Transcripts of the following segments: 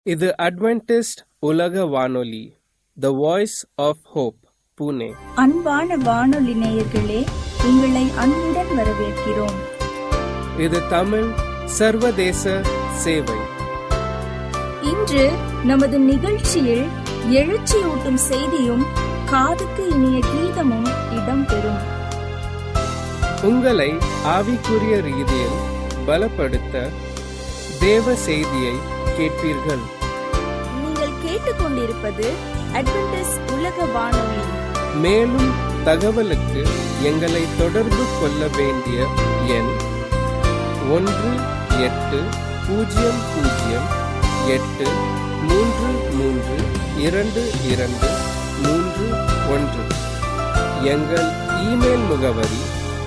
இது அட்வென்டிஸ்ட் உலக வானொலி, the voice of hope, Pune. அன்பான வானொலி நேயர்களே, உங்களை அன்புடன் வரவேற்கிறோம். இது தமிழ் சர்வதேச சேவை. இன்று நமது நிகழ்ச்சியில் எழுச்சியூட்டும் செய்தியும் காதுக்கு இனிய கீதமும் இடம்பெறும். உங்களை ஆவிக்குரிய ரீதியில் பலப்படுத்த தேவ செய்தியை கேட்பீர்கள். நீங்கள் கேட்டுக்கொண்டிருப்பது அட்வென்டிஸ்ட் உலக வானொலி. மேலும் தகவலுக்கு எங்களை தொடர்பு கொள்ள வேண்டிய எண் 1-800-833-22-31. எங்கள் இமெயில் முகவரி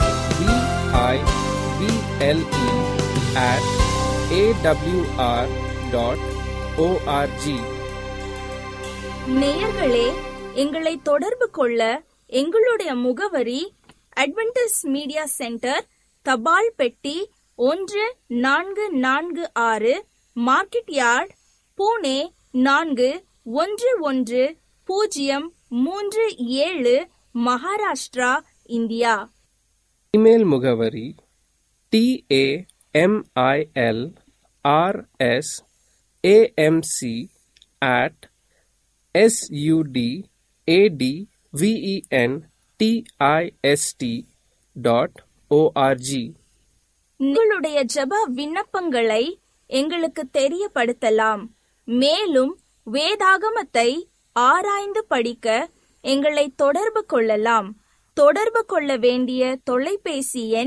bible@awr.org. நேயர்களே, எங்களை தொடர்பு கொள்ள எங்களுடைய முகவரி அட்வென்டிஸ்ட் மீடியா சென்டர், தபால் பெட்டி 1446, market yard, Pune 411037, Maharashtra, India. Email முகவரி tamil@amc@sudventist.org. உங்களுடைய ஜெப விண்ணப்பங்களை எங்களுக்கு தெரியப்படுத்தலாம். மேலும் வேதாகமத்தை ஆராய்ந்து படிக்க எங்களை தொடர்பு கொள்ளலாம். தொடர்பு கொள்ள வேண்டிய தொலைபேசி எண்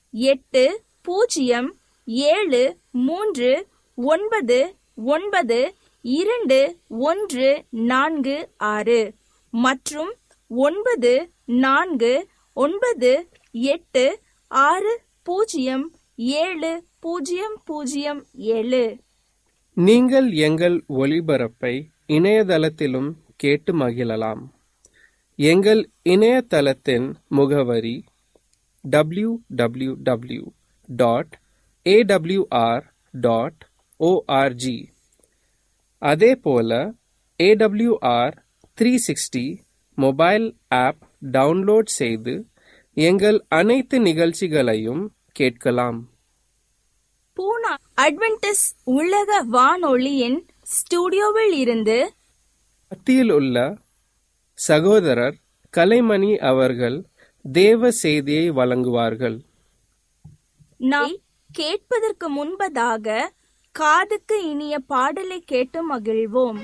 8073992146 மற்றும் 9498600707. நீங்கள் எங்கள் ஒளிபரப்பை இணையதளத்திலும் கேட்டு மகிழலாம். எங்கள் இணையதளத்தின் முகவரி www.awr.org. அதேபோல AWR 360 மொபைல் ஆப் டவுன்லோட் செய்து எங்கள் அனைத்து நிகழ்ச்சிகளையும் கேட்கலாம். பூனா அட்வென்டிஸ்ட் உலக வானொலியின் ஸ்டுடியோவில் இருந்து மத்தியில் உள்ள சகோதரர் கலைமணி அவர்கள் தேவ செய்தியை வழங்குவார்கள். நாம் கேட்பதற்கு முன்பதாக காதுக்கு இனிய பாடலை கேட்டு மகிழ்வோம்.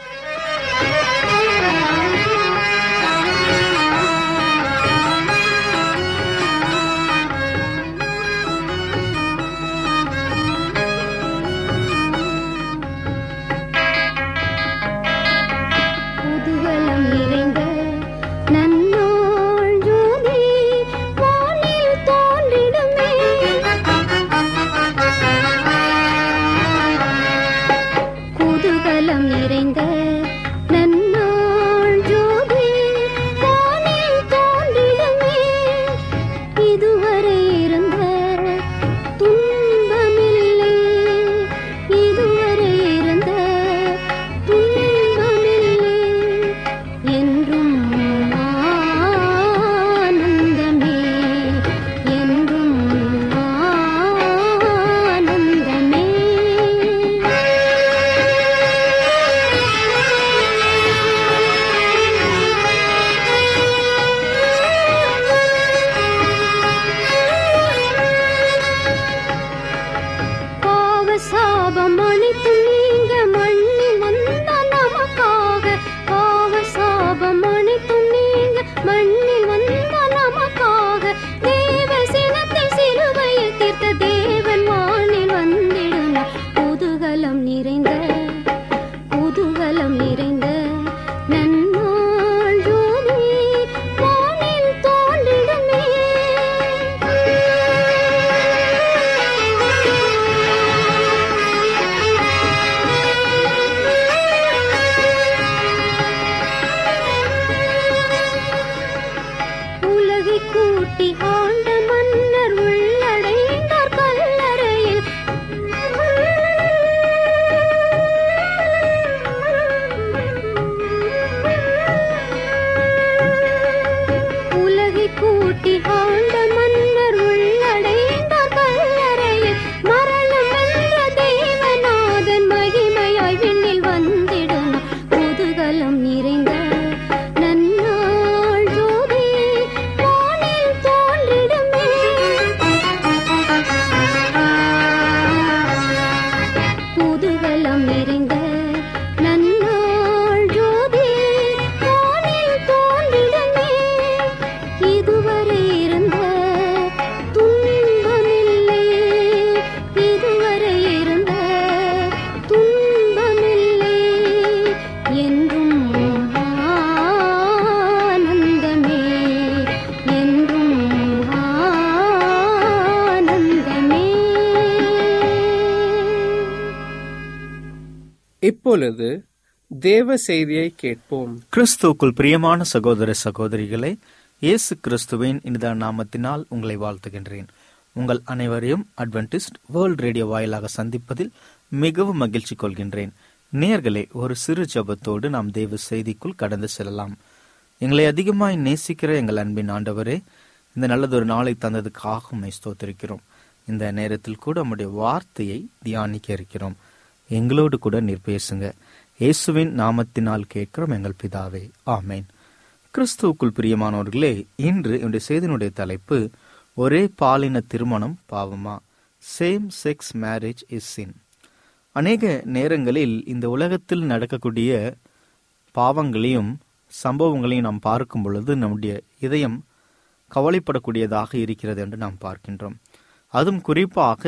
இப்பொழுது தேவ செய்தியை கேட்போம். கிறிஸ்துவுக்குள் பிரியமான சகோதர சகோதரிகளே, இயேசு கிறிஸ்துவின் இந்த நாமத்தினால் உங்களை வாழ்த்துகின்றேன். உங்கள் அனைவரையும் அட்வென்டிஸ்ட் வேர்ல்ட் ரேடியோ வாயிலாக சந்திப்பதில் மிகவும் மகிழ்ச்சி கொள்கின்றேன். நேயர்களே, ஒரு சிறு ஜெபத்தோடு நாம் தேவ செய்திக்குள் கடந்து செல்லலாம். எங்களை அதிகமாய் நேசிக்கிற எங்கள் அன்பின் ஆண்டவரே, இந்த நல்லதொரு நாளை தந்ததுக்காக உம்மை ஸ்தோத்திரிக்கிறோம். இந்த நேரத்தில் கூட நம்முடைய வார்த்தையை தியானிக்க இருக்கிறோம். எங்களோடு கூட நீர் பேசுங்க. இயேசுவின் நாமத்தினால் கேட்கிறோம் எங்கள் பிதாவே, ஆமேன். கிறிஸ்துவுக்குள் பிரியமானவர்களே, இன்று என்னுடைய செய்தியினுடைய தலைப்பு ஒரே பாலின திருமணம் பாவமா? Same sex marriage is sin. அநேக நேரங்களில் இந்த உலகத்தில் நடக்கக்கூடிய பாவங்களையும் சம்பவங்களையும் நாம் பார்க்கும் பொழுது நம்முடைய இதயம் கவலைப்படக்கூடியதாக இருக்கிறது என்று நாம் பார்க்கின்றோம். அதுவும் குறிப்பாக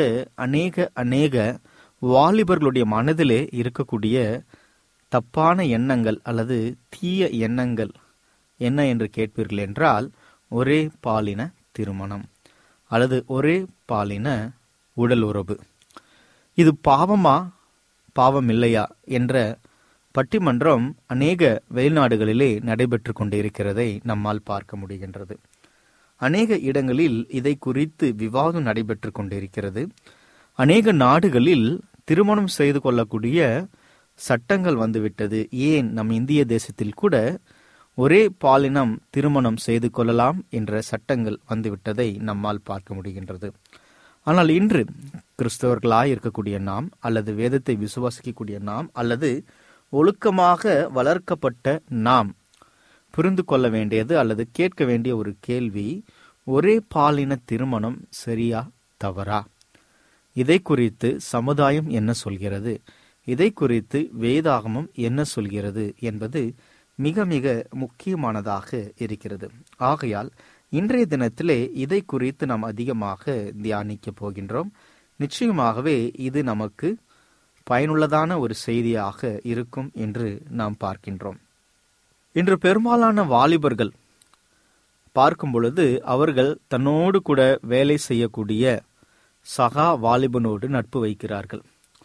அநேக வாலிபர்களுடைய மனதிலே இருக்கக்கூடிய தப்பான எண்ணங்கள் அல்லது தீய எண்ணங்கள் என்ன என்று கேட்பீர்கள் என்றால், ஒரே பாலின திருமணம் அல்லது ஒரே பாலின உடல் உறவு. இது பாவமா பாவம் இல்லையா என்ற பட்டிமன்றம் அநேக வெளிநாடுகளிலே நடைபெற்று கொண்டிருக்கிறதை நம்மால் பார்க்க முடிகின்றது. அநேக இடங்களில் இதை குறித்து விவாதம் நடைபெற்று கொண்டிருக்கிறது. அநேக நாடுகளில் திருமணம் செய்து கொள்ளக்கூடிய சட்டங்கள் வந்துவிட்டது. ஏன் நம் இந்திய தேசத்தில் கூட ஒரே பாலினம் திருமணம் செய்து கொள்ளலாம் என்ற சட்டங்கள் வந்துவிட்டதை நம்மால் பார்க்க முடிகின்றது. ஆனால் இன்று கிறிஸ்தவர்களாய் இருக்கக்கூடிய நாம், அல்லது வேதத்தை விசுவாசிக்கக்கூடிய நாம், அல்லது ஒழுக்கமாக வளர்க்கப்பட்ட நாம் புரிந்து கொள்ள வேண்டியது அல்லது கேட்க வேண்டிய ஒரு கேள்வி, ஒரே பாலின திருமணம் சரியா தவறா? இதை குறித்து சமுதாயம் என்ன சொல்கிறது, இதை குறித்து வேதாகமம் என்ன சொல்கிறது என்பது மிக மிக முக்கியமானதாக இருக்கிறது. ஆகையால் இன்றைய தினத்திலே இதை குறித்து நாம் அதிகமாக தியானிக்க போகின்றோம். நிச்சயமாகவே இது நமக்கு பயனுள்ளதான ஒரு செய்தியாக இருக்கும் என்று நாம் பார்க்கின்றோம். இன்று பெரும்பாலான வாலிபர்கள் பார்க்கும் பொழுது அவர்கள் தன்னோடு கூட வேலை செய்யக்கூடிய சகா வாலிபனோடு நட்பு வைக்கிறார்கள்.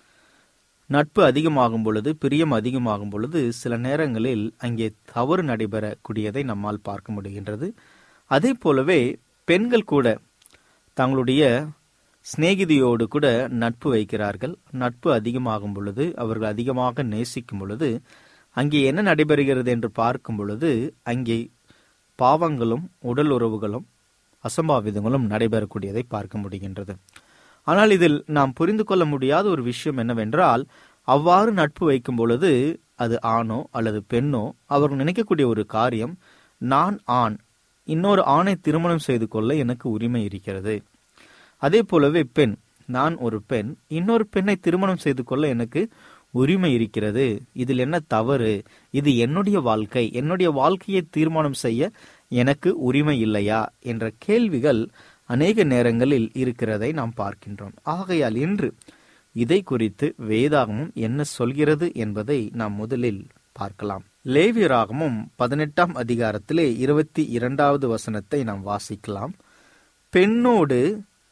நட்பு அதிகமாகும் பொழுது, பிரியம் அதிகமாகும் பொழுது சில நேரங்களில் அங்கே தவறு நடைபெறக்கூடியதை நம்மால் பார்க்க முடிகின்றது. அதே போலவே பெண்கள் கூட தங்களுடைய சிநேகிதியோடு கூட நட்பு வைக்கிறார்கள். நட்பு அதிகமாகும் பொழுது, அவர்கள் அதிகமாக நேசிக்கும் பொழுது அங்கே என்ன நடைபெறுகிறது என்று பார்க்கும் பொழுது அங்கே பாவங்களும் உடல் உறவுகளும் அசம்பாவிதங்களும் நடைபெறக்கூடியதை பார்க்க முடிகின்றது. ஆனால் இதில் நாம் புரிந்து கொள்ள முடியாத ஒரு விஷயம் என்னவென்றால், அவ்வாறு நட்பு வைக்கும் பொழுது அது ஆணோ அல்லது பெண்ணோ அவர்கள் நினைக்கக்கூடிய ஒரு காரியம், நான் ஆண், இன்னொரு ஆணை திருமணம் செய்து கொள்ள எனக்கு உரிமை இருக்கிறது. அதே போலவே பெண், நான் ஒரு பெண், இன்னொரு பெண்ணை திருமணம் செய்து கொள்ள எனக்கு உரிமை இருக்கிறது. இதில் என்ன தவறு? இது என்னுடைய வாழ்க்கை, என்னுடைய வாழ்க்கையை தீர்மானம் செய்ய எனக்கு உரிமை இல்லையா என்ற கேள்விகள் அநேக நேரங்களில் இருக்கிறதை நாம் பார்க்கின்றோம். ஆகையால் இன்று இதை குறித்து வேதாகமும் என்ன சொல்கிறது என்பதை நாம் முதலில் பார்க்கலாம். லேவியராகமும் 18ஆம் அதிகாரத்திலே 22வது வசனத்தை நாம் வாசிக்கலாம். பெண்ணோடு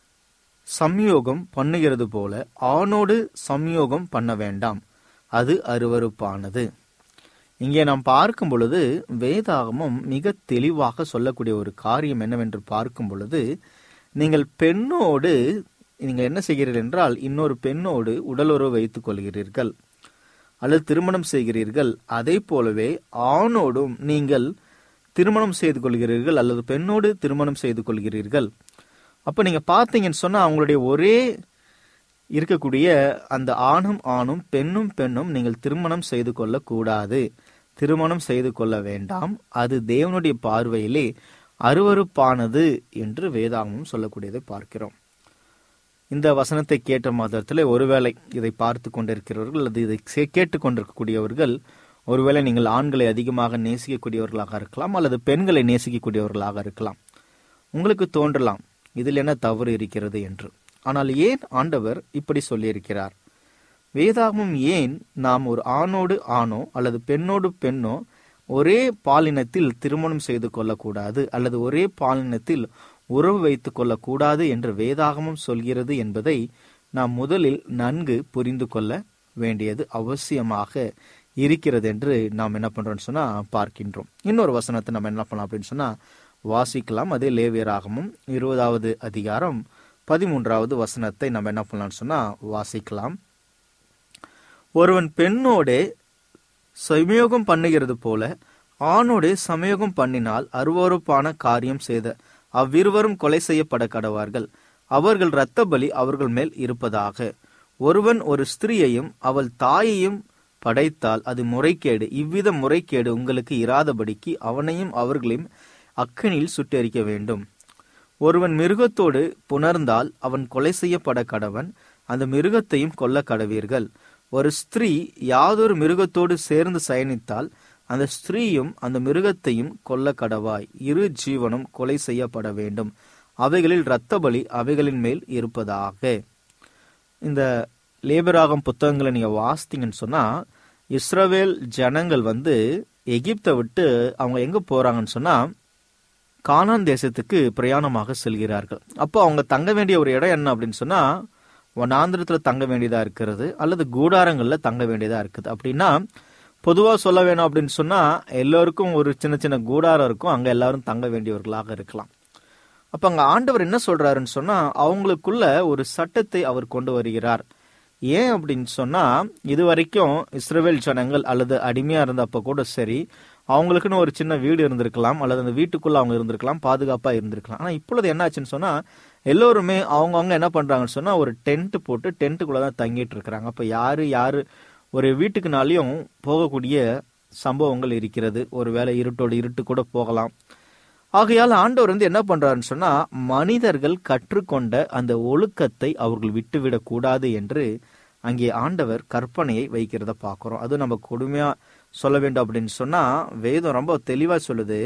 சம்யோகம் பண்ணுகிறது போல ஆணோடு சம்யோகம் பண்ண வேண்டாம், அது அருவருப்பானது. இங்கே நாம் பார்க்கும் பொழுது வேதாகமும் மிக தெளிவாக சொல்லக்கூடிய ஒரு காரியம் என்னவென்று பார்க்கும் பொழுது, நீங்கள் பெண்ணோடு நீங்கள் என்ன செய்கிறீர்கள் என்றால், இன்னொரு பெண்ணோடு உடலுறவு வைத்துக் கொள்கிறீர்கள் அல்லது திருமணம் செய்கிறீர்கள். அதே போலவே ஆணோடும் நீங்கள் திருமணம் செய்து கொள்கிறீர்கள் அல்லது பெண்ணோடு திருமணம் செய்து கொள்கிறீர்கள். அப்ப நீங்க பார்த்தீங்கன்னு சொன்னா அவங்களுடைய ஒரே இருக்கக்கூடிய அந்த ஆணும் பெண்ணும் நீங்கள் திருமணம் செய்து கொள்ள கூடாது, திருமணம் செய்து கொள்ள வேண்டாம், அது தேவனுடைய பார்வையிலே அருவருப்பானது என்று வேதாகமும் சொல்லக்கூடியதை பார்க்கிறோம். இந்த வசனத்தை கேட்ட மாத்திரத்தில் ஒருவேளை இதை பார்த்து கொண்டிருக்கிறவர்கள் அல்லது இதை கேட்டுக் கொண்டிருக்கக்கூடியவர்கள், ஒருவேளை நீங்கள் ஆண்களை அதிகமாக நேசிக்கக்கூடியவர்களாக இருக்கலாம் அல்லது பெண்களை நேசிக்கக்கூடியவர்களாக இருக்கலாம். உங்களுக்கு தோன்றலாம் இதில் என்ன தவறு இருக்கிறது என்று. ஆனால் ஏன் ஆண்டவர் இப்படி சொல்லியிருக்கிறார்? வேதாகமும் ஏன் நாம் ஒரு ஆணோடு ஆணோ அல்லது பெண்ணோடு பெண்ணோ ஒரே பாலினத்தில் திருமணம் செய்து கொள்ளக்கூடாது அல்லது ஒரே பாலினத்தில் உறவு வைத்துக் கொள்ளக்கூடாது என்று வேதாகமும் சொல்கிறது என்பதை நாம் முதலில் நன்கு புரிந்து கொள்ள வேண்டியது அவசியமாக இருக்கிறது என்று நாம் என்ன பண்றோம்னு சொன்னா பார்க்கின்றோம். இன்னொரு வசனத்தை நம்ம என்ன பண்ணலாம் அப்படின்னு சொன்னா வாசிக்கலாம். அதே லேவியராகமும் 20வது அதிகாரம் 13வது வசனத்தை நம்ம என்ன பண்ணலாம்னு சொன்னா வாசிக்கலாம். ஒருவன் பெண்ணோடே சமயோகம் பண்ணுகிறது போல ஆணோடே சமயோகம் பண்ணினால் அருவருப்பான காரியம் செய்த அவ்விருவரும் கொலை செய்யப்பட கடவார்கள். அவர்கள் இரத்த பலி அவர்கள் மேல் இருப்பதாக. ஒருவன் ஒரு ஸ்திரீயையும் அவள் தாயையும் படைத்தால் அது முறைகேடு. இவ்வித முறைகேடு உங்களுக்கு இராதபடிக்கு அவனையும் அவர்களையும் அக்கினியில் சுட்டெரிக்க வேண்டும். ஒருவன் மிருகத்தோடு புணர்ந்தால் அவன் கொலை செய்யப்பட கடவன். அந்த மிருகத்தையும் கொல்ல கடவீர்கள். ஒரு ஸ்திரீ யாதொரு மிருகத்தோடு சேர்ந்து சயனித்தால் அந்த ஸ்திரீயும் அந்த மிருகத்தையும் கொல்ல கடவாய். இரு ஜீவனும் கொலை செய்யப்பட வேண்டும். அவைகளில் இரத்த பலி அவைகளின் மேல் இருப்பதாக. இந்த லேபராகம் புத்தகங்களை நீங்க வாசித்தீங்கன்னு சொன்னா இஸ்ரவேல் ஜனங்கள் எகிப்தை விட்டு அவங்க எங்க போறாங்கன்னு சொன்னா கானான் தேசத்துக்கு பிரயாணமாக செல்கிறார்கள். அப்போ அவங்க தங்க வேண்டிய ஒரு இடம் என்ன அப்படின்னு சொன்னா வனாந்திரத்துல தங்க வேண்டியதா இருக்கிறது, அல்லது கூடாரங்கள்ல தங்க வேண்டியதா இருக்குது. அப்படின்னா பொதுவா சொல்ல வேணும் அப்படின்னு சொன்னா எல்லோருக்கும் ஒரு சின்ன சின்ன கூடாரம் இருக்கும், அங்க எல்லாரும் தங்க வேண்டியவர்களாக இருக்கலாம். அப்ப அங்க ஆண்டவர் என்ன சொல்றாருன்னு சொன்னா அவங்களுக்குள்ள ஒரு சட்டத்தை அவர் கொண்டு வருகிறார். ஏன் அப்படின்னு சொன்னா இது வரைக்கும் இஸ்ரவேல் ஜனங்கள் அல்லது அடிமையா இருந்தப்ப கூட சரி, அவங்களுக்குன்னு ஒரு சின்ன வீடு இருந்திருக்கலாம், அல்லது அந்த வீட்டுக்குள்ள அவங்க இருந்திருக்கலாம், பாதுகாப்பா இருந்திருக்கலாம். ஆனா இப்பொழுது என்ன ஆச்சுன்னு சொன்னா எல்லோருமே அவங்கவுங்க என்ன பண்றாங்கன்னு சொன்னா ஒரு டென்ட் போட்டு டென்ட்டுக்குள்ளதான் தங்கிட்டு இருக்கிறாங்க. அப்ப யாரு ஒரு வீட்டுக்குனாலையும் போகக்கூடிய சம்பவங்கள் இருக்கிறது. ஒருவேளை இருட்டோடு இருட்டு கூட போகலாம். ஆகையால் ஆண்டவர் என்ன பண்றாருன்னு சொன்னா மனிதர்கள் கற்றுக்கொண்ட அந்த ஒழுக்கத்தை அவர்கள் விட்டுவிடக் கூடாது என்று அங்கே ஆண்டவர் கற்பனையை வைக்கிறத பார்க்கிறோம். அது நம்ம கொடுமையா சொல்ல வேண்டும் அப்படின்னு சொன்னா வேதம் ரொம்ப தெளிவா சொல்லுது.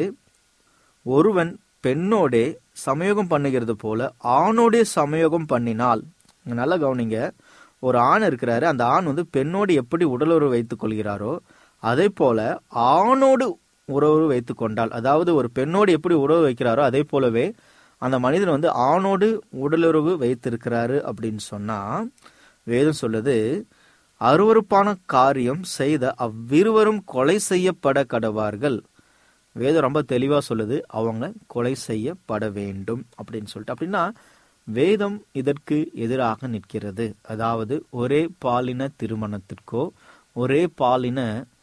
ஒருவன் பெண்ணோடே சமயோகம் பண்ணுகிறது போல ஆணோடே சமயோகம் பண்ணினால், நல்லா கவனிங்க, ஒரு ஆண் இருக்கிறாரு, அந்த ஆண் பெண்ணோடு எப்படி உடலுறவு வைத்துக் கொள்கிறாரோ அதே போல ஆணோடு உறவு வைத்துக் கொண்டால், அதாவது ஒரு பெண்ணோடு எப்படி உறவு வைக்கிறாரோ அதே போலவே அந்த மனிதன் ஆணோடு உடலுறவு வைத்திருக்கிறாரு அப்படின்னு சொன்னா வேதம் சொல்லுது அருவருப்பான காரியம் செய்த அவ்விருவரும் கொலை செய்யப்பட கடவார்கள். வேதம் ரொம்ப தெளிவா சொல்லுது அவங்க கொலை செய்யப்பட வேண்டும் அப்படின்னு சொல்லிட்டு. அப்படின்னா வேதம் இதற்கு எதிராக நிற்கிறது. அதாவது ஒரே பாலின திருமணத்திற்கோ ஒரே பாலின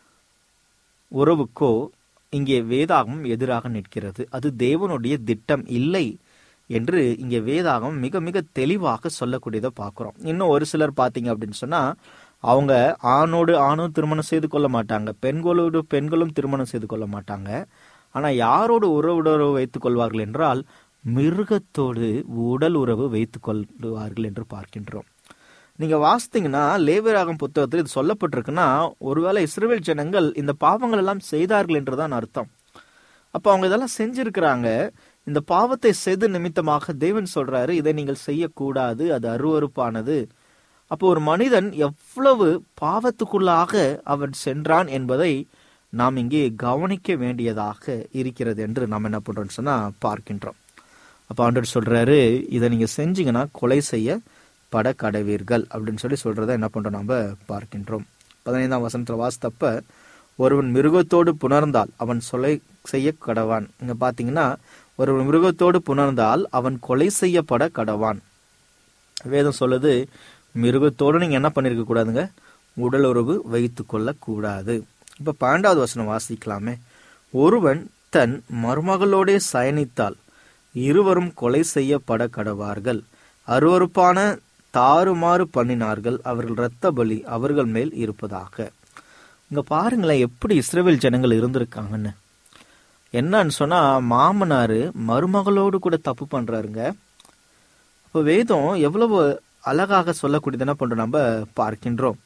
உறவுக்கோ இங்கே வேதாகம் எதிராக நிற்கிறது. அது தேவனுடைய திட்டம் இல்லை என்று இங்கே வேதாகம் மிக மிக தெளிவாக சொல்லக்கூடியதை பார்க்கிறோம். இன்னும் ஒரு சிலர் பார்த்தீங்க அப்படின்னு சொன்னா அவங்க ஆணோடு ஆணும் திருமணம் செய்து கொள்ள மாட்டாங்க, பெண்களோடு பெண்களும் திருமணம் செய்து கொள்ள மாட்டாங்க. ஆனா யாரோடு உறவு வைத்துக் கொள்வார்கள் என்றால் மிருகத்தோடு உடல் உறவு வைத்துக் கொள்வார்கள் என்று பார்க்கின்றோம். நீங்க வாசித்தீங்கன்னா லேவியராகம் புத்தகத்தில் இது சொல்லப்பட்டிருக்குன்னா ஒருவேளை இஸ்ரவேல் ஜனங்கள் இந்த பாவங்கள் எல்லாம் செய்தார்கள் என்றுதான் அர்த்தம். அப்ப அவங்க இதெல்லாம் செஞ்சிருக்கிறாங்க. இந்த பாவத்தை செய்து நிமித்தமாக தேவன் சொல்றாரு இதை நீங்கள் செய்யக்கூடாது, அது அருவருப்பானது. அப்போ ஒரு மனிதன் எவ்வளவு பாவத்துக்குள்ளாக அவன் சென்றான் என்பதை நாம் இங்கே கவனிக்க வேண்டியதாக இருக்கிறது என்று நாம் என்ன பண்றோம்னு சொன்னா பார்க்கின்றோம். அப்ப ஆண்டவர் சொல்றாரு இதை நீங்க செஞ்சீங்கன்னா கொலை செய்யப்பட கடவீர்கள் அப்படின்னு சொல்றத என்ன பண்றோம் நம்ம பார்க்கின்றோம். 15ஆம் வசனத்துல வாசித்தப்ப ஒருவன் மிருகத்தோடு புணர்ந்தால் அவன் கொலை செய்ய கடவான். இங்க பாத்தீங்கன்னா ஒருவன் மிருகத்தோடு புணர்ந்தால் அவன் கொலை செய்யப்பட கடவான். வேதம் சொல்லுது மிருகத்தோடு நீங்க என்ன பண்ணிருக்க கூடாதுங்க, உடல் உறவு வைத்து கொள்ள கூடாது. இப்ப 12வது வசனம் வாசிக்கலாமே. ஒருவன் தன் மருமகளோடே சயனித்தால் இருவரும் கொலை செய்யப்பட கடவார்கள். அருவருப்பான தாறுமாறு பண்ணினார்கள், அவர்கள் இரத்த பலி அவர்கள் மேல் இருப்பதாக. இங்க பாருங்களேன் எப்படி இஸ்ரவேல் ஜனங்கள் இருந்திருக்காங்கன்னு. என்னன்னு சொன்னா மாமனாரு மருமகளோடு கூட தப்பு பண்றாருங்க. அப்ப வேதம் எவ்வளவு அழகாக சொல்லக்கூடியது என்ன பண்றோம் நம்ம பார்க்கின்றோம்.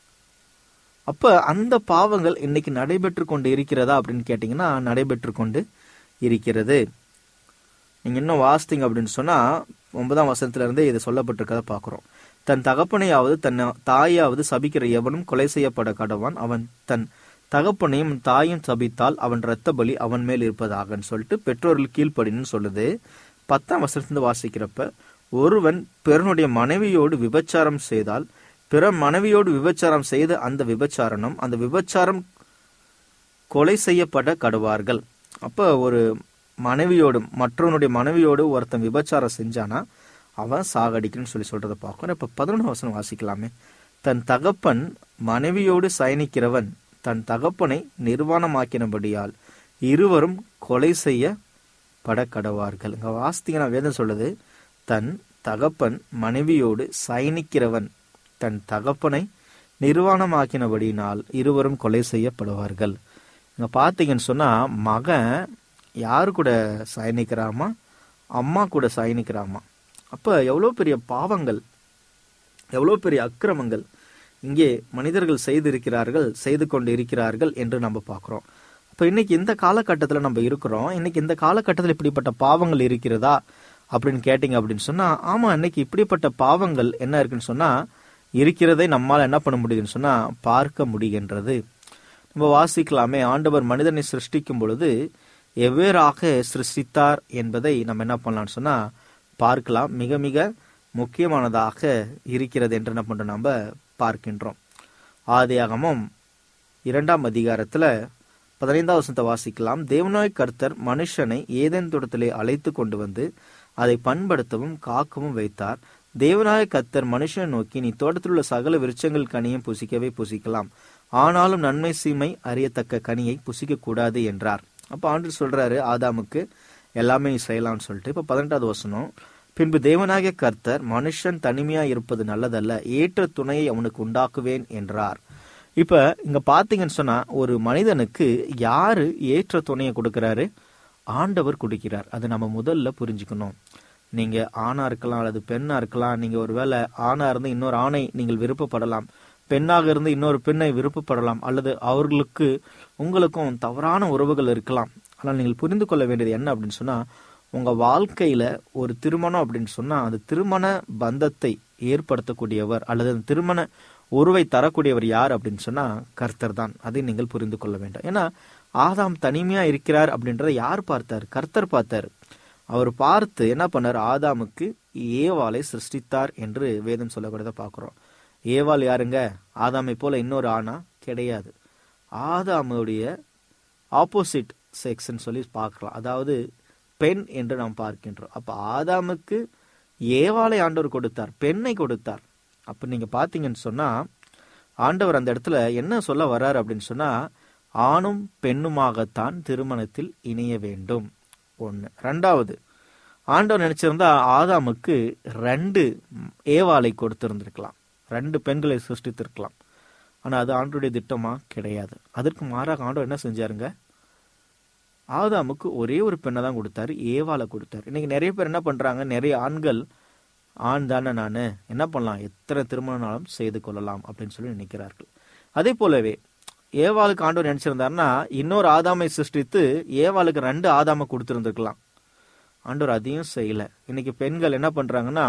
அப்ப அந்த பாவங்கள் இன்னைக்கு நடைபெற்று கொண்டு இருக்கிறதா அப்படின்னு கேட்டீங்கன்னா நடைபெற்று கொண்டு இருக்கிறது. நீங்க இன்னும் வாசித்தீங்க அப்படின்னு சொன்னா 9ஆம் வசனத்துல இருந்தே இது சொல்லப்பட்டிருக்கத பாக்குறோம். தன் தகப்பனையாவது தன் தாயாவது சபிக்கிற எவனும் கொலை செய்யப்பட கடவான். அவன் தன் தகப்பனையும் தாயும் சபித்தால் அவன் இரத்த பலி அவன் மேல் இருப்பதாகன்னு சொல்லிட்டு பெற்றோர்கள் கீழ்ப்படின்னு சொல்லுது. 10ஆம் வசனத்துல வாசிக்கிறப்ப ஒருவன் பிறனுடைய மனைவியோடு விபச்சாரம் செய்தால் பிற மனைவியோடு விபச்சாரம் செய்த அந்த விபச்சாரம் கொலை செய்யப்பட கடுவார்கள். அப்ப ஒரு மனைவியோடு மற்றவனுடைய மனைவியோடு ஒருத்தன் விபச்சாரம் செஞ்சானா அவன் சாகடிக்கணும்னு சொல்றதை பார்க்கணும். இப்ப 11 வசனம் வாசிக்கலாமே. தன் தகப்பன் மனைவியோடு சயனிக்கிறவன் தன் தகப்பனை நிர்வாணமாக்கினபடியால் இருவரும் கொலை செய்யப்பட கடவார்கள். இங்க வாசித்தீங்கன்னா வேதம் சொல்லுது, தன் தகப்பன் மனைவியோடு சயனிக்கிறவன் தன் தகப்பனை நிர்வாணமாக்கினபடியினால் இருவரும் கொலை செய்யப்படுவார்கள். இங்க பார்த்தீங்கன்னு சொன்னா மகன் யாரு கூட சயனிக்கிறாமா? அம்மா கூட சயனிக்கிறாமா. அப்ப எவ்வளோ பெரிய பாவங்கள், எவ்வளோ பெரிய அக்கிரமங்கள் இங்கே மனிதர்கள் செய்து கொண்டு இருக்கிறார்கள் என்று நம்ம பார்க்கிறோம். அப்ப இன்னைக்கு இந்த காலகட்டத்தில் நம்ம இருக்கிறோம். இன்னைக்கு இந்த காலகட்டத்தில் இப்படிப்பட்ட பாவங்கள் இருக்கிறதா அப்படின்னு கேட்டீங்க அப்படின்னு சொன்னா, ஆமா, இன்னைக்கு இப்படிப்பட்ட பாவங்கள் என்ன இருக்குன்னு சொன்னா இருக்கிறதை நம்மால் என்ன பண்ண முடியுதுன்னு சொன்னா பார்க்க முடிகின்றது. நம்ம வாசிக்கலாமே, ஆண்டவர் மனிதனை சிருஷ்டிக்கும் பொழுது எவ்வேறாக சிருஷ்டித்தார் என்பதை நம்ம என்ன பண்ணலாம்னு சொன்னா பார்க்கலாம். மிக மிக முக்கியமானதாக இருக்கிறது என்று என்ன பண்றோம் நம்ம பார்க்கின்றோம். ஆதியாகமம் 2ஆம் அதிகாரத்துல 15ஆம் வசனத்தை வாசிக்கலாம். தேவனாய் கர்த்தர் மனுஷனை ஏதேன் தோட்டத்திலே அழைத்து கொண்டு வந்து அதை பண்படுத்தவும் காக்கவும் வைத்தார். தேவனாய கர்த்தர் மனுஷனை நோக்கி, நீ தோட்டத்தில் உள்ள சகல விருட்சங்கள் கனியும் புசிக்கவே புசிக்கலாம், ஆனாலும் நன்மை தீமை அறியத்தக்க கனியை புசிக்க கூடாது என்றார். அப்ப ஆண்டவர் சொல்றாரு ஆதாமுக்கு எல்லாமே செய்யலாம்னு சொல்லிட்டு. இப்ப 18ஆவது வசனம், பின்பு தேவனாகிய கர்த்தர் மனுஷன் தனிமையா இருப்பது நல்லதல்ல, ஏற்ற துணையை அவனுக்கு உண்டாக்குவேன் என்றார். இப்ப இங்க பாத்தீங்கன்னு சொன்னா ஒரு மனிதனுக்கு யாரு ஏற்ற துணையை கொடுக்கிறாரு? ஆண்டவர் கொடுக்கிறார். அது நம்ம முதல்ல புரிஞ்சுக்கணும். நீங்க ஆணா இருக்கலாம் அல்லது பெண்ணா இருக்கலாம். நீங்க ஒருவேளை ஆணா இருந்து இன்னொரு ஆணை நீங்கள் விருப்பப்படலாம், பெண்ணாக இருந்து இன்னொரு பெண்ணை விருப்பப்படலாம், அல்லது அவர்களுக்கு உங்களுக்கும் தவறான உறவுகள் இருக்கலாம். ஆனால் நீங்கள் புரிந்து கொள்ள வேண்டியது என்ன அப்படின்னு சொன்னா, உங்க வாழ்க்கையில ஒரு திருமணம் அப்படின்னு சொன்னா அந்த திருமண பந்தத்தை ஏற்படுத்தக்கூடியவர் அல்லது அந்த திருமண உறவை தரக்கூடியவர் யார் அப்படின்னு சொன்னா கர்த்தர் தான். அதை நீங்கள் புரிந்து கொள்ள வேண்டும். ஏன்னா ஆதாம் தனிமையா இருக்கிறார் அப்படின்றத யார் பார்த்தார்? கர்த்தர் பார்த்தார். அவர் பார்த்து என்ன பண்ணார்? ஆதாமுக்கு ஏவாளை சிருஷ்டித்தார் என்று வேதம் சொல்லக்கூடியதை பார்க்கிறோம். ஏவாள் யாருங்க? ஆதாமை போல இன்னொரு ஆணா? கிடையாது. ஆதாமுடைய ஆப்போசிட் செக்ஸ்ன்னு சொல்லி பார்க்கலாம், அதாவது பெண் என்று நாம் பார்க்கின்றோம். அப்ப ஆதாமுக்கு ஏவாளை ஆண்டவர் கொடுத்தார், பெண்ணை கொடுத்தார். அப்ப நீங்க பாத்தீங்கன்னு சொன்னா ஆண்டவர் அந்த இடத்துல என்ன சொல்ல வர்றாரு அப்படின்னு சொன்னா, ஆணும் பெண்ணுமாகத்தான் திருமணத்தில் இணைய வேண்டும். ஒண்ணு. ரெண்டாவது, ஆண்டவர் நினைச்சிருந்தா ஆதாமுக்கு 2 ஏவாளை கொடுத்திருந்திருக்கலாம், 2 பெண்களை சிருஷ்டித்திருக்கலாம். ஆனா அது ஆண்டவருடைய திட்டமா? கிடையாது. அதற்கு மாறாக ஆண்டவர் என்ன செஞ்சாருங்க? ஆதாமுக்கு ஒரே ஒரு பெண்ணை தான் கொடுத்தாரு, ஏவாளை கொடுத்தாரு. இன்னைக்கு நிறைய பேர் என்ன பண்றாங்க? நிறைய ஆண்கள், ஆண் தானே நானு, என்ன பண்ணலாம், எத்தனை திருமணம் செய்து கொள்ளலாம் அப்படின்னு சொல்லி நினைக்கிறார்கள். அதே போலவே ஏவாளுக்கு ஆண்டவர் நினைச்சிருந்தாருன்னா இன்னொரு ஆதாமை சிருஷ்டித்து ஏவாளுக்கு 2 ஆதாமை கொடுத்திருந்திருக்கலாம். ஆண்டவர் அதையும் செய்யல. இன்னைக்கு பெண்கள் என்ன பண்றாங்கன்னா,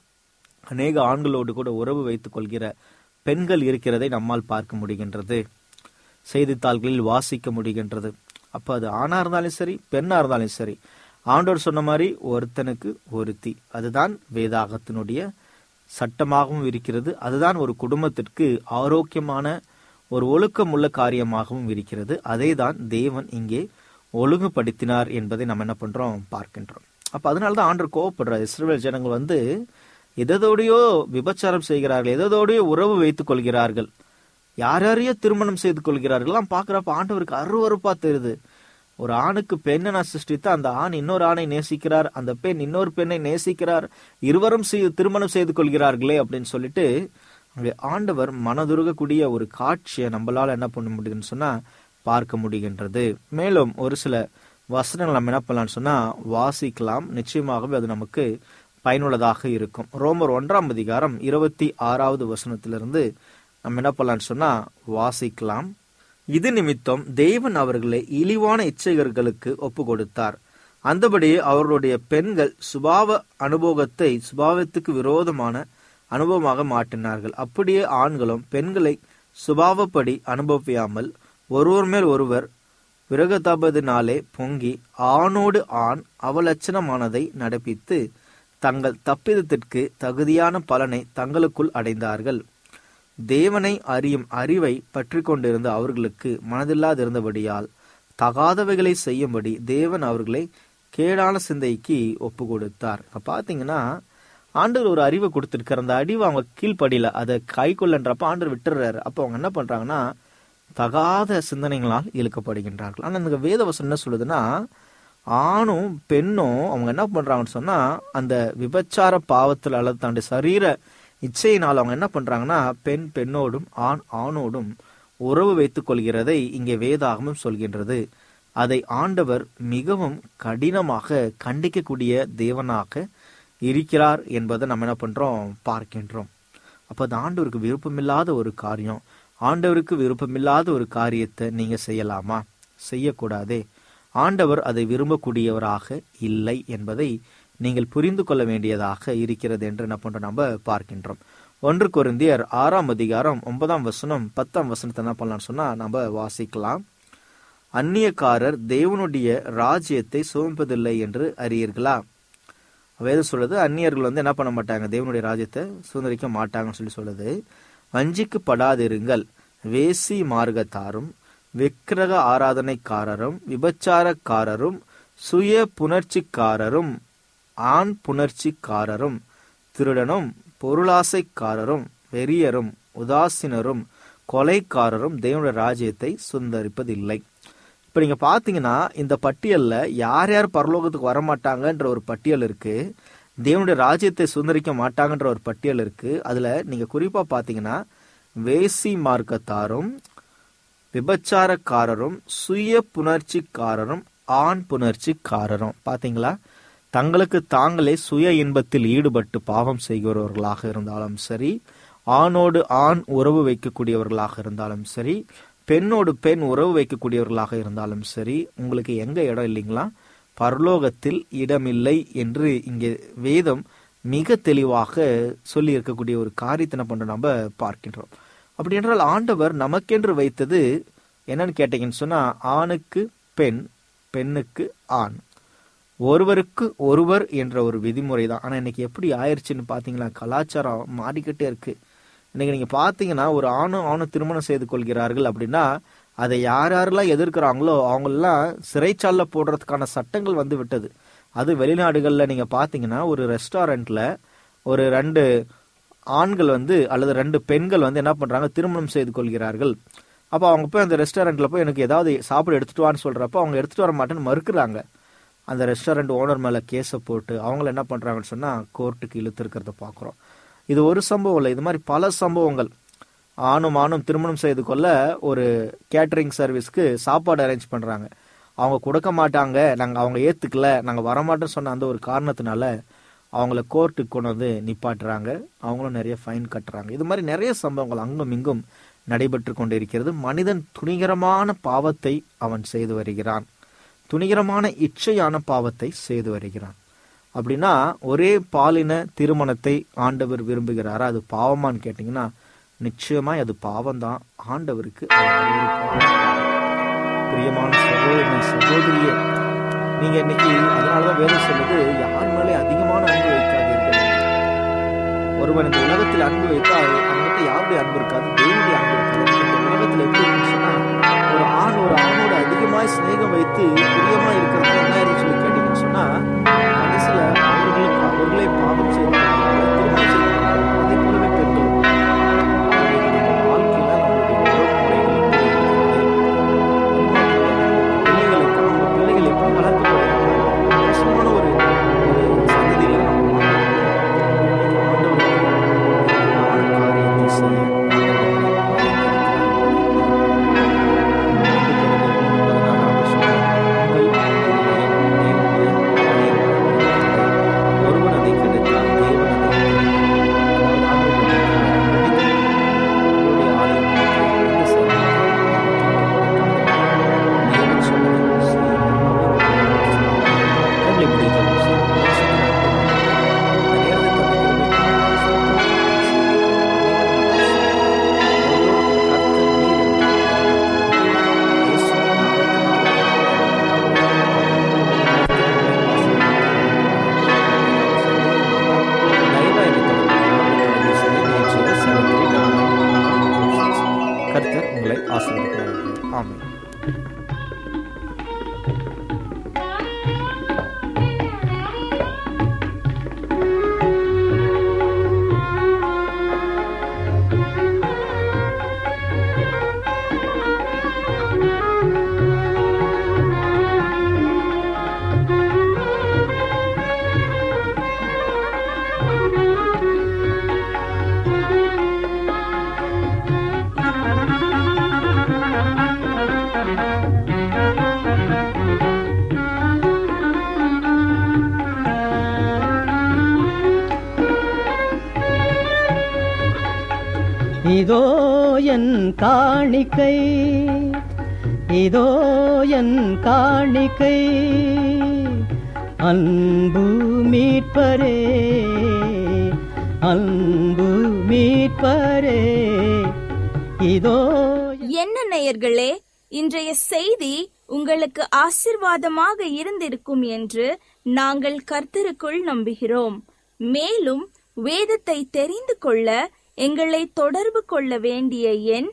அநேக ஆண்களோடு கூட உறவு வைத்துக் கொள்கிற பெண்கள் இருக்கிறதை நம்மால் பார்க்க முடிகின்றது, செய்தித்தாள்களில் வாசிக்க முடிகின்றது. அப்ப அது ஆணா இருந்தாலும் சரி, பெண்ணா இருந்தாலும் சரி, ஆண்டவர் சொன்ன மாதிரி ஒருத்தனுக்கு ஒருத்தி, அதுதான் வேதாகத்தினுடைய சட்டமாகவும் இருக்கிறது. அதுதான் ஒரு குடும்பத்திற்கு ஆரோக்கியமான ஒரு ஒழுக்கமுள்ள காரியமாகவும் இருக்கிறது. அதை தான் தேவன் இங்கே ஒழுங்குபடுத்தினார் என்பதை நம்ம என்ன பண்றோம்? பார்க்கின்றோம். அப்ப அதனாலதான் ஆண்டவர் கோவப்படுறார். இஸ்ரவேல் ஜனங்கள் எதோடையோ விபச்சாரம் செய்கிறார்கள், எதோடையோ உறவு வைத்துக் கொள்கிறார்கள், யாரையோ திருமணம் செய்து கொள்கிறார்கள். பாக்குறப்ப ஆண்டவருக்கு அருவருப்பா தெரியுது. ஒரு ஆணுக்கு பெண்ணை நான் சிருஷ்டித்து அந்த ஆண் இன்னொரு ஆணை நேசிக்கிறார், அந்த பெண் இன்னொரு பெண்ணை நேசிக்கிறார், இருவரும் திருமணம் செய்து கொள்கிறார்களே அப்படின்னு சொல்லிட்டு அங்கே ஆண்டவர் மனதுருகக்கூடிய ஒரு காட்சியை நம்மளால என்ன பண்ண முடியுதுன்னு சொன்னா பார்க்க முடிகின்றது. மேலும் ஒரு சில வசனங்கள் நம்ம என்ன பண்ணலாம்னு சொன்னா வாசிக்கலாம். நிச்சயமாகவே அது நமக்கு பயனுள்ளதாக இருக்கும். ரோமர் 1ஆம் அதிகாரம் 26வது வசனத்திலிருந்து நம்ம என்ன பண்ணலாம்னு சொன்னா வாசிக்கலாம். இது நிமித்தம் தேவன் அவர்களை இழிவான இச்சைகளுக்கு ஒப்பு கொடுத்தார். அந்தபடி அவர்களுடைய பெண்கள் சுபாவத்துக்கு விரோதமான அனுபவமாக மாற்றினார்கள். அப்படியே ஆண்களும் பெண்களை சுபாவப்படி அனுபவியாமல் ஒருவர் மேல் ஒருவர் விரகதாபதினாலே பொங்கி ஆணோடு ஆண் அவலட்சணமானதை நடப்பித்து தங்கள் தப்பிதத்திற்கு தகுதியான பலனை தங்களுக்குள் அடைந்தார்கள். தேவனை அறியும் அறிவை பற்றி கொண்டிருந்த அவர்களுக்கு மனதில்லாதிருந்தபடியால் தகாதவைகளை செய்யும்படி தேவன் அவர்களை கேடான சிந்தைக்கு ஒப்பு கொடுத்தார். பாத்தீங்கன்னா ஆண்டவர் ஒரு அறிவை கொடுத்திருக்காரு. அந்த அறிவை அவங்க கீழ்படியில அதை கை கொள்ளன்றப்ப ஆண்டவர் விட்டுறாரு. அப்ப அவங்க என்ன பண்றாங்கன்னா தகாத சிந்தனைகளால் இழுக்கப்படுகின்றார்கள். ஆனா இந்த வேதவசனம் என்ன சொல்லுதுன்னா, ஆணும் பெண்ணும் அவங்க என்ன பண்றாங்கன்னு சொன்னா அந்த விபச்சார பாவத்தில் அல்லது தன்னுடைய சரீர இச்சையினால் அவங்க என்ன பண்றாங்கன்னா பெண் பெண்ணோடும் ஆண் ஆணோடும் உறவு வைத்துக் கொள்கிறதை இங்கே வேதாகமம் சொல்கின்றது. அதை ஆண்டவர் மிகவும் கடினமாக கண்டிக்கக்கூடிய தேவனாக இருக்கிறார் என்பதை நம்ம என்ன பண்றோம் பார்க்கின்றோம். அப்ப அது ஆண்டவருக்கு விருப்பமில்லாத ஒரு காரியம். ஆண்டவருக்கு விருப்பமில்லாத ஒரு காரியத்தை நீங்க செய்யலாமா? செய்யக்கூடாதே. ஆண்டவர் அதை விரும்பக்கூடியவராக இல்லை என்பதை நீங்கள் புரிந்து கொள்ள வேண்டியதாக இருக்கிறது என்று என்ன பண்றோம் நம்ம பார்க்கின்றோம். 1 கொரிந்தியர் 6 அதிகாரம் 9 10 என்ன பண்ணலாம்னு சொன்னா நம்ம வாசிக்கலாம். அந்நியக்காரர் தேவனுடைய ராஜ்யத்தை சுமப்பதில்லை என்று அறியீர்களா? வேதம் சொல்லுது அந்நியர்கள் என்ன பண்ண மாட்டாங்க, தேவனுடைய ராஜ்யத்தை சுதந்திரிக்க மாட்டாங்கன்னு சொல்லுது. வஞ்சிக்கப்படாதிருங்கள். வேசி மார்க்கத்தாரும் விக்கிரக ஆராதனைக்காரரும் விபச்சாரக்காரரும் சுய புணர்ச்சிக்காரரும் ஆண் புணர்ச்சிக்காரரும் திருடனும் பொருளாசைக்காரரும் வெறியரும் உதாசீனரும் கொலைக்காரரும் தேவனுடைய ராஜ்யத்தை சுதந்திரிப்பதில்லை. இப்ப நீங்க பாத்தீங்கன்னா இந்த பட்டியல்ல யார் யார் பரலோகத்துக்கு வரமாட்டாங்கன்ற ஒரு பட்டியல் இருக்கு, தேவனுடைய ராஜ்யத்தை சுதந்திரிக்க மாட்டாங்கன்ற ஒரு பட்டியல் இருக்கு. அதுல நீங்க குறிப்பா பாத்தீங்கன்னா வேசி மார்க்கத்தாரும் விபச்சாரக்காரரும் சுய புணர்ச்சிக்காரரும் ஆண் புணர்ச்சிக்காரரும். பாத்தீங்களா, தங்களுக்கு தாங்களே சுய இன்பத்தில் ஈடுபட்டு பாவம் செய்கிறவர்களாக இருந்தாலும் சரி, ஆணோடு ஆண் உறவு வைக்கக்கூடியவர்களாக இருந்தாலும் சரி, பெண்ணோடு பெண் உறவு வைக்கக்கூடியவர்களாக இருந்தாலும் சரி, உங்களுக்கு எங்க இடம் இல்லைங்களா? பரலோகத்தில் இடமில்லை என்று இங்கே வேதம் மிக தெளிவாக சொல்லி இருக்கக்கூடிய ஒரு காரியத்தை என்ன பண்ற நம்ம பார்க்கின்றோம். அப்படி என்றால் ஆண்டவர் நமக்கென்று வைத்தது என்னன்னு கேட்டீங்கன்னு சொன்னா, ஆணுக்கு பெண், பெண்ணுக்கு ஆண், ஒருவருக்கு ஒருவர் என்ற ஒரு விதிமுறை தான். ஆனா இன்னைக்கு எப்படி ஆயிடுச்சுன்னு பாத்தீங்களா, கலாச்சாரம் மாறிக்கிட்டே இருக்கு. இன்னைக்கு நீங்க பாத்தீங்கன்னா ஒரு ஆணும் திருமணம் செய்து கொள்கிறார்கள் அப்படின்னா அதை யாரெல்லாம் எதிர்க்கிறாங்களோ அவங்களெல்லாம் சிறைச்சாலை போடுறதுக்கான சட்டங்கள் வந்து விட்டது. அது வெளிநாடுகள்ல நீங்க பாத்தீங்கன்னா ஒரு ரெஸ்டாரண்ட்ல ஒரு 2 ஆண்கள் அல்லது 2 பெண்கள் என்ன பண்றாங்க, திருமணம் செய்து கொள்கிறார்கள். அப்ப அவங்க போய் அந்த ரெஸ்டாரண்ட்ல போய் எனக்கு ஏதாவது சாப்பிட எடுத்துட்டு வான்னு சொல்றப்ப அவங்க எடுத்துட்டு வர மாட்டேன்னு மறுக்கிறாங்க. அந்த ரெஸ்டாரண்ட் ஓனர் மேல கேஸை போட்டு அவங்கள என்ன பண்றாங்கன்னு சொன்னா கோர்ட்டுக்கு இழுத்து இருக்கிறத பாக்குறோம். இது ஒரு சம்பவம் இல்லை, இது மாதிரி பல சம்பவங்கள். ஆணும் திருமணம் செய்து கொள்ள ஒரு கேட்டரிங் சர்வீஸ்க்கு சாப்பாடு அரேஞ்ச் பண்றாங்க. அவங்க கொடுக்க மாட்டாங்க, அவங்க ஏத்துக்கல, நாங்க வரமாட்டோம்னு சொன்ன அந்த ஒரு காரணத்தினால அவங்கள கோர்ட்டுக்கு கொண்டு நிப்பாட்டுறாங்க. அவங்களும் நிறைய ஃபைன் கட்டுறாங்க. இது மாதிரி நிறைய சம்பவங்கள் அங்கும் இங்கும் நடைபெற்று கொண்டிருக்கிறது. மனிதன் துணிகரமான பாவத்தை அவன் செய்து வருகிறான், துணிகரமான இச்சையான பாவத்தை செய்து வருகிறான். அப்படின்னா ஒரே பாலின திருமணத்தை ஆண்டவர் விரும்புகிறாரா? அது பாவமான்னு கேட்டீங்கன்னா நிச்சயமா அது பாவம்தான். ஆண்டவருக்கு பிரியமான சகோதரனை சகோதரியே, நீங்க இன்னைக்கு அதனாலதான் வேதம் சொல்லுது, யார் மேலே அதிகமான அன்பு வைக்காதீர்கள். ஒருவன் இந்த உலகத்தில் அன்பு வைத்தால் அவங்ககிட்ட யாருடைய அன்பு இருக்காது, தேவனுடைய அன்பு இருக்காது. இந்த உலகத்துல எப்படி இருக்குன்னு சொன்னா ஒரு ஆணோட அதிகமாய் சிநேகம் வைத்து பிரியமா இருக்கிறது என்ன சொல்லி கேட்டீங்கன்னு சொன்னா கடைசியில அவர்களே பாவம் செய்து திருமணம் செய்து அதே போலவே பெண்கள் வாழ்க்கையில நம்மளுடைய பிள்ளைகள் எப்படி வளர்க்கப்படுகிறாங்க, மோசமான ஒரு சந்ததியில காரியத்தை செய்ய இதோ என் காணிக்கை, இதோ என் காணிக்கை, அன்பு மீட்பரே, அன்பு மீட்பரே, இதோ. என்ன நேயர்களே, இன்றைய செய்தி உங்களுக்கு ஆசீர்வாதமாக இருந்திருக்கும் என்று நாங்கள் கர்த்தருக்குள் நம்புகிறோம். மேலும் வேதத்தை தெரிந்து கொள்ள எங்களை தொடர்பு கொள்ள வேண்டிய எண்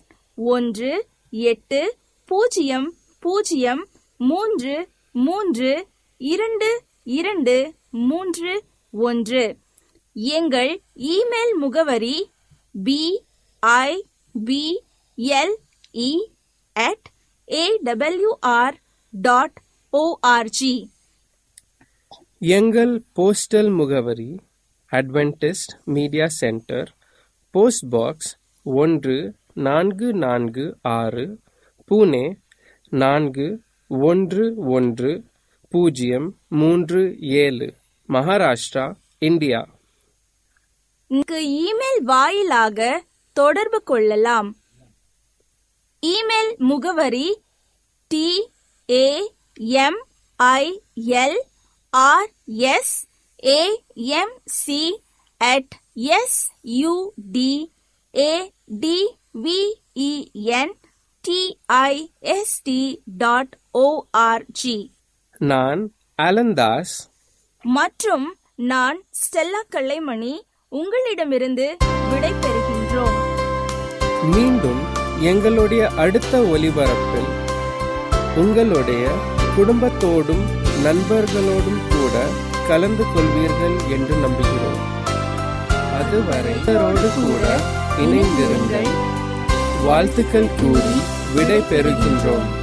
1-800-332-2231. எங்கள் இமெயில் முகவரி bible@awr.org. எங்கள் போஸ்டல் முகவரி Adventist media centre, post box 1446, Pune 411037, Maharashtra, India. இங்கு இமெயில் வாயிலாக தொடர்பு கொள்ளலாம். இமெயில் முகவரி tamilsudaventist.org. நான் அலந்தாஸ் மற்றும் நான் ஸ்டெல்லா கலைமணி உங்களிடமிருந்து விடை பெறுகின்றோம். மீண்டும் எங்களுடைய அடுத்த ஒலிபரப்பில் உங்களுடைய குடும்பத்தோடும் நண்பர்களோடும் கூட கலந்து கொள்வீர்கள் என்று நம்புகிறோம். அதுவரை கூட இணைந்திருங்கள். வாழ்த்துக்கள் கூறி விடை பெறுகின்றோம்.